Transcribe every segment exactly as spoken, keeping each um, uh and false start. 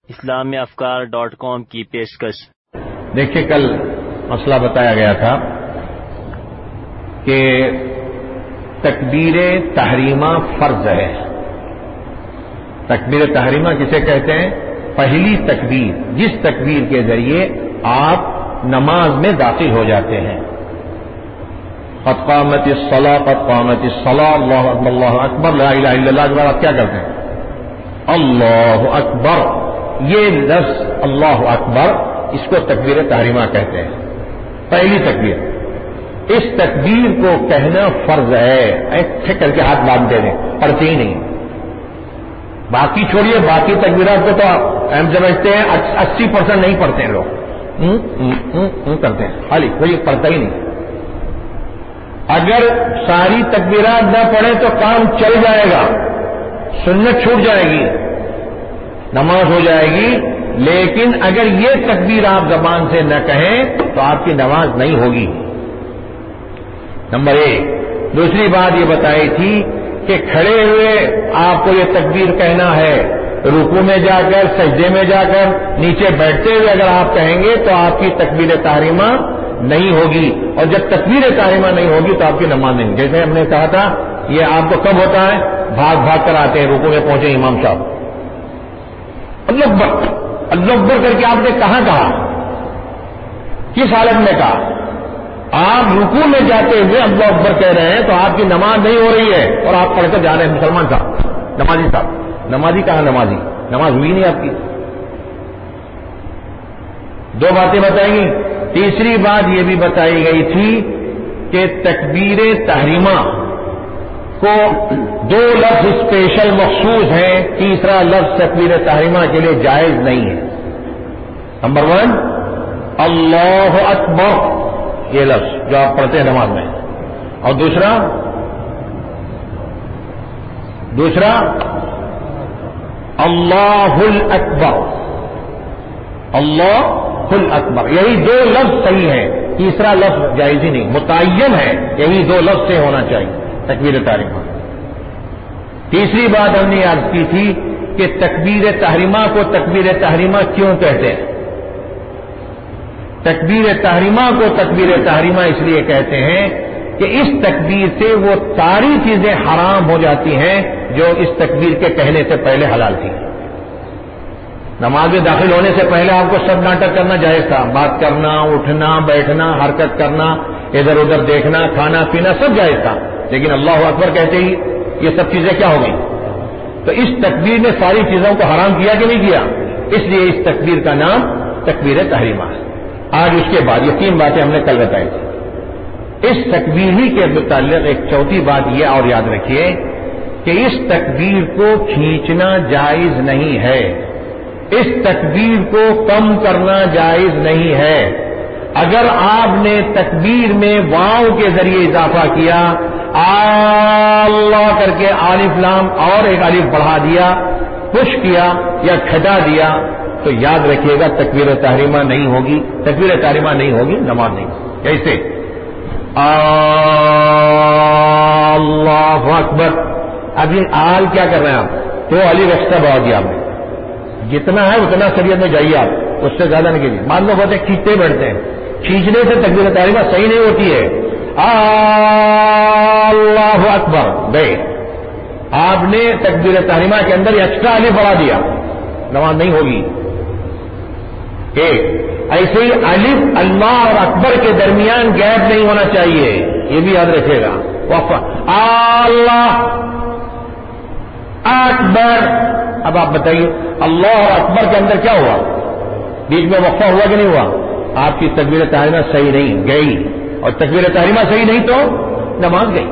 اسلامی افکار dot com کی پیشکش۔ دیکھیے کل مسئلہ بتایا گیا تھا کہ تکبیر تحریمہ فرض ہے۔ تکبیر تحریمہ کسے کہتے ہیں؟ پہلی تکبیر، جس تکبیر کے ذریعے آپ نماز میں داخل ہو جاتے ہیں۔ قد قامت الصلاۃ قد قامت الصلاۃ اللہ اکبر اللہ اکبر لا الہ الا اللہ کے بعد آپ کیا کرتے ہیں؟ اللہ اکبر۔ یہ لفظ اللہ اکبر اس کو تکبیر تحریمہ کہتے ہیں، پہلی تکبیر۔ اس تکبیر کو کہنا فرض ہے، ایسے کر کے ہاتھ باندھ دے دیں، پڑھتے ہی نہیں۔ باقی چھوڑیے، باقی تکبیرات کو تو ہم سمجھتے ہیں اسی پرسینٹ نہیں پڑھتے ہیں لوگ، کرتے ہیں خالی، کوئی پڑھتا ہی نہیں۔ اگر ساری تکبیرات نہ پڑھیں تو کام چل جائے گا، سنت چھوٹ جائے گی، نماز ہو جائے گی، لیکن اگر یہ تکبیر آپ زبان سے نہ کہیں تو آپ کی نماز نہیں ہوگی۔ نمبر ایک۔ دوسری بات یہ بتائی تھی کہ کھڑے ہوئے آپ کو یہ تکبیر کہنا ہے، رکوع میں جا کر، سجدے میں جا کر، نیچے بیٹھتے ہوئے اگر آپ کہیں گے تو آپ کی تکبیر تحریمہ نہیں ہوگی، اور جب تکبیر تحریمہ نہیں ہوگی تو آپ کی نماز نہیں۔ جیسے ہم نے کہا تھا یہ آپ کو کب ہوتا ہے؟ بھاگ بھاگ کر آتے ہیں، رکوع میں پہنچے امام صاحب، اللہ اکبر اللہ اکبر کر کے آپ نے کہاں کہا؟ کس حالت میں کہا؟ آپ رکوع میں جاتے ہوئے اللہ اکبر کہہ رہے ہیں تو آپ کی نماز نہیں ہو رہی ہے، اور آپ پڑھ کر جا رہے ہیں مسلمان صاحب، نمازی صاحب، نمازی کہاں نمازی؟ نماز ہوئی نہیں آپ کی۔ دو باتیں بتائیں گی۔ تیسری بات یہ بھی بتائی گئی تھی کہ تکبیر تحریمہ کو دو لفظ اسپیشل مخصوص ہیں، تیسرا لفظ تکبیر تحریمہ کے لیے جائز نہیں ہے۔ نمبر ون اللہ اکبر، یہ لفظ جو آپ پڑھتے ہیں نماز میں، اور دوسرا دوسرا اللہ الاکبر، اللہ الاکبر، یہی دو لفظ صحیح ہیں، تیسرا لفظ جائز ہی نہیں، متعین ہے، یہی دو لفظ سے ہونا چاہیے تکبیر تحریمہ۔ تیسری بات ہم نے عرض کی تھی کہ تکبیر تحریمہ کو تکبیر تحریمہ کیوں کہتے ہیں؟ تکبیر تحریمہ کو تکبیر تحریمہ اس لیے کہتے ہیں کہ اس تکبیر سے وہ ساری چیزیں حرام ہو جاتی ہیں جو اس تکبیر کے کہنے سے پہلے حلال تھی۔ نماز میں داخل ہونے سے پہلے آپ کو سب ناٹک کرنا جائز تھا، بات کرنا، اٹھنا، بیٹھنا، حرکت کرنا، ادھر ادھر دیکھنا، کھانا پینا سب جائز تھا، لیکن اللہ اکبر کہتے ہی یہ سب چیزیں کیا ہو گئی؟ تو اس تکبیر نے ساری چیزوں کو حرام کیا کہ نہیں کیا؟ اس لیے اس تکبیر کا نام تکبیر تحریمہ ہے۔ آج اس کے بعد یہ تین باتیں ہم نے کل بتائی تھی۔ اس تکبیر ہی کے متعلق ایک چوتھی بات یہ اور یاد رکھیے کہ اس تکبیر کو کھینچنا جائز نہیں ہے، اس تکبیر کو کم کرنا جائز نہیں ہے۔ اگر آپ نے تکبیر میں واو کے ذریعے اضافہ کیا، اللہ کر کے الف لام اور ایک الف بڑھا دیا، پش کیا یا کھٹا دیا، تو یاد رکھیے گا تکبیر تحریمہ نہیں ہوگی، تکبیر تحریمہ نہیں ہوگی، نماز نہیں ہوگی۔ کیسے؟ اللہ اکبر، ابھی آل کیا کر رہے ہیں آپ؟ تو الف ایکسٹرا بڑھا دیا آپ نے، جتنا ہے اتنا شریعت میں جائیے آپ، اس سے زیادہ نہیں کیجیے۔ بعض لوگ ہوتے ہیں کھینچتے بیٹھتے ہیں، کھینچنے سے تکبیر تحریمہ صحیح نہیں ہوتی ہے۔ اللہ اکبر گئے، آپ نے تکبیر تحریمہ کے اندر ایکسٹرا الف بڑھا دیا، نماز نہیں ہوگی۔ ایک ایسے ہی الف اللہ اور اکبر کے درمیان گیپ نہیں ہونا چاہیے، یہ بھی یاد رکھیے گا۔ وقفہ اللہ اکبر، اب آپ بتائیے اللہ اور اکبر کے اندر کیا ہوا؟ بیچ میں وقفہ ہوا کہ نہیں ہوا؟ آپ کی تکبیر تحریمہ صحیح نہیں گئی، اور تکبیر تحریمہ صحیح نہیں تو نماز گئی۔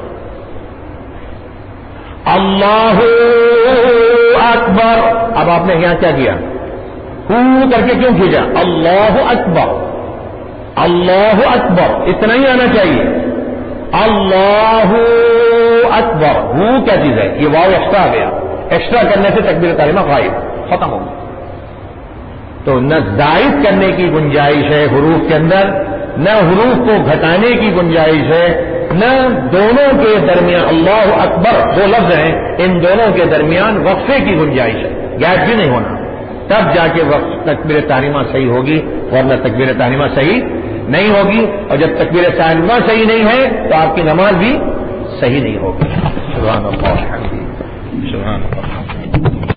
اللہ اکبر، اب آپ نے یہاں کیا کیا؟ ہو کر کے کیوں کھینچا؟ اللہ اکبر، اللہ اکبر، اتنا ہی آنا چاہیے۔ اللہ اکبر، ہو کیا چیز ہے؟ یہ واو ایکسٹرا آ گیا، ایکسٹرا کرنے سے تکبیر تحریمہ غائب، ختم ہو گئی۔ تو نہ زائد کرنے کی گنجائش ہے حروف کے اندر، نہ حروف کو گھٹانے کی گنجائش ہے، نہ دونوں کے درمیان اللہ اکبر دو لفظ ہیں، ان دونوں کے درمیان وقفے کی گنجائش ہے، گیپ بھی نہیں ہونا۔ تب جا کے وقت تکبیر تحریمہ صحیح ہوگی، ورنہ تکبیر تحریمہ صحیح نہیں ہوگی، اور جب تکبیر تحریمہ صحیح نہیں ہے تو آپ کی نماز بھی صحیح نہیں ہوگی۔ سبحان اللہ، سبحان اللہ۔